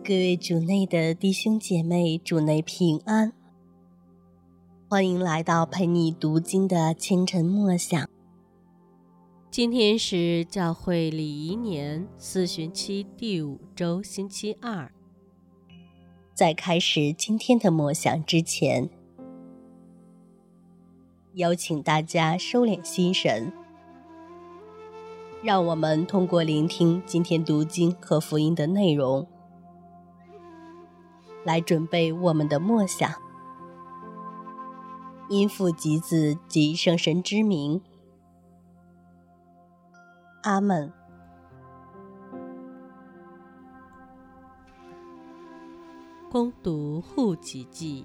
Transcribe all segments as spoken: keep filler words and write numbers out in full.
各位主内的弟兄姐妹，主内平安，欢迎来到陪你读经的清晨默想。 今天是教会礼仪年四旬期第五周星期二。 在开始今天的默想之前，邀请大家收敛心神，让我们通过聆听今天读经和福音的内容，来准备我们的默想。因父及子及圣神之名，阿们。 恭读户籍记。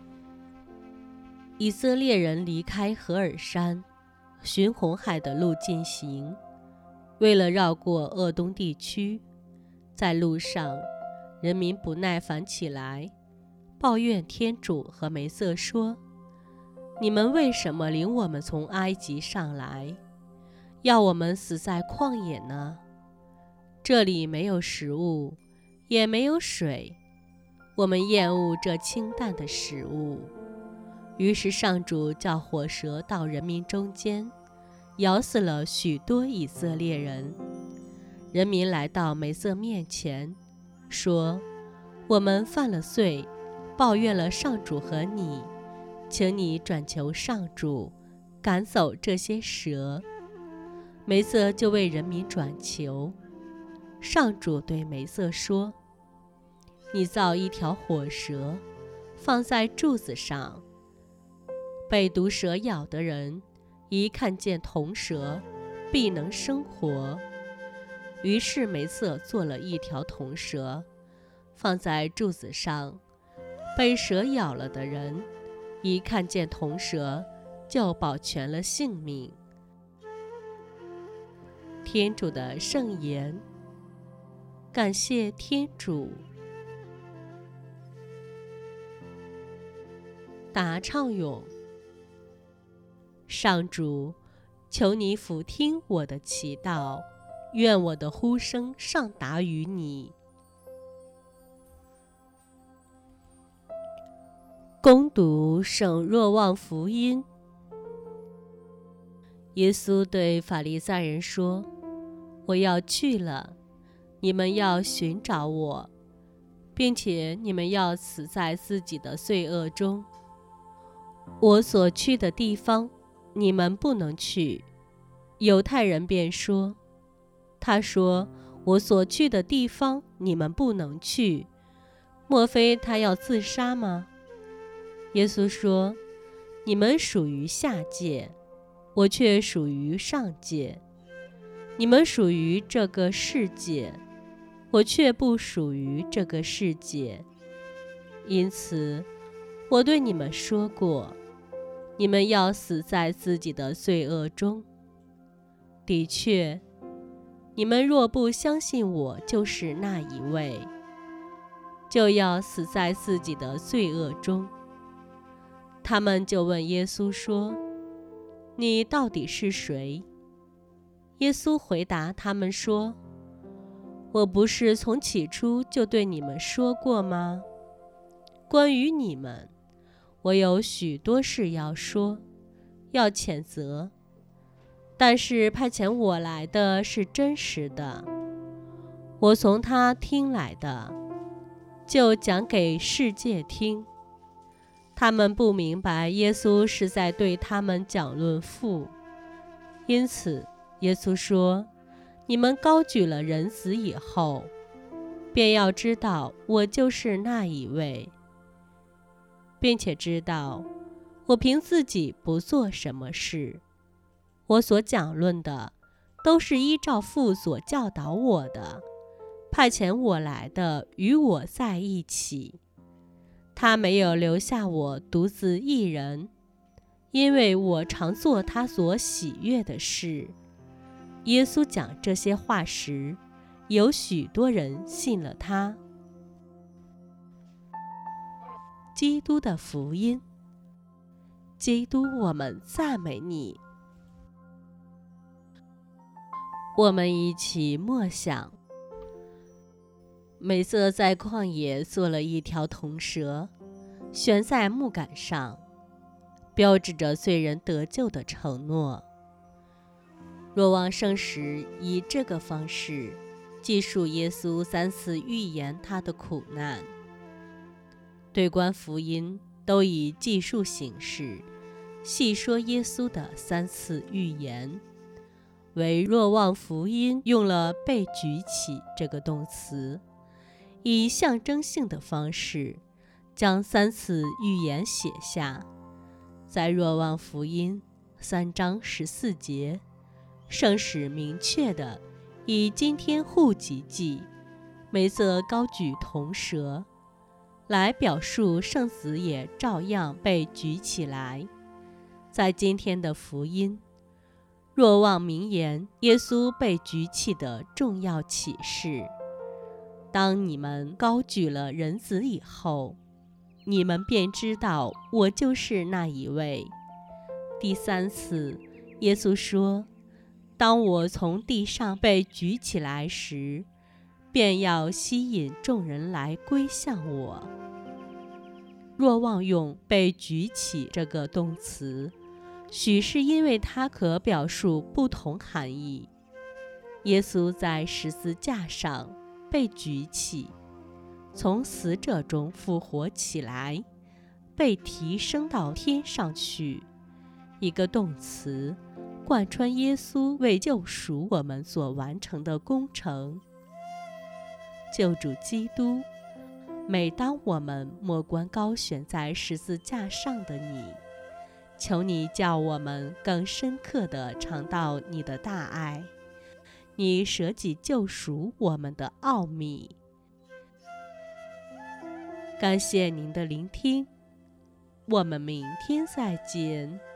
以色列人离开何珥山，循红海的路进行，为了绕过鄂东地区，在路上人民不耐烦起来，抱怨天主和梅瑟说：你们为什么领我们从埃及上来，要我们死在旷野呢？这里没有食物，也没有水，我们厌恶这清淡的食物。于是上主叫火蛇到人民中间，咬死了许多以色列人。人民来到梅瑟面前，说：我们犯了罪，抱怨了上主和你，请你转求上主，赶走这些蛇。梅瑟就为人民转求。上主对梅瑟说：你造一条火蛇，放在柱子上，被毒蛇咬的人一看见铜蛇，必能生活。于是梅瑟做了一条铜蛇，放在柱子上，被蛇咬了的人一看见铜蛇，就保全了性命。天主的圣言。感谢天主。答唱咏。上主，求你俯听我的祈祷，愿我的呼声上达于你。恭读圣若望福音。耶稣对法利赛人说：我要去了，你们要寻找我，并且你们要死在自己的罪恶中。我所去的地方，你们不能去。犹太人便说：他说我所去的地方你们不能去，莫非他要自杀吗？耶稣说：你们属于下界，我却属于上界。你们属于这个世界，我却不属于这个世界。因此我对你们说过，你们要死在自己的罪恶中。的确，你们若不相信我就是那一位，就要死在自己的罪恶中。他们就问耶稣说：你到底是谁？耶稣回答他们说：我不是从起初就对你们说过吗？关于你们，我有许多事要说，要谴责，但是派遣我来的是真实的，我从他听来的，就讲给世界听。他们不明白耶稣是在对他们讲论父，因此耶稣说：你们高举了人子以后，便要知道我就是那一位，并且知道我凭自己不做什么事，我所讲论的都是依照父所教导我的，派遣我来的与我在一起。他没有留下我独自一人，因为我常做他所喜悦的事。耶稣讲这些话时，有许多人信了他。基督的福音。基督，我们赞美你。我们一起默想。 美色在旷野做了一条铜蛇，悬在木杆上，标志着罪人得救的承诺。若望圣使以这个方式记述耶稣三次预言他的苦难。对观福音都以记述形式细说耶稣的三次预言，唯若望福音用了被举起这个动词，以象征性的方式将三次预言写下。在若望福音三章十四节，圣使明确地以今天户籍记梅瑟高举铜蛇来表述圣子也照样被举起来。在今天的福音，若望明言耶稣被举起的重要启示：当你们高举了人子以后，你们便知道我就是那一位。第三次，耶稣说：当我从地上被举起来时，便要吸引众人来归向我。若望用被举起这个动词，许是因为它可表述不同含义。耶稣在十字架上被举起，从死者中复活起来，被提升到天上去，一个动词贯穿耶稣为救赎我们所完成的工程。救主基督，每当我们默观高悬在十字架上的你，求你叫我们更深刻地尝到你的大爱，你舍己救赎我们的奥秘。感谢您的聆听，我们明天再见。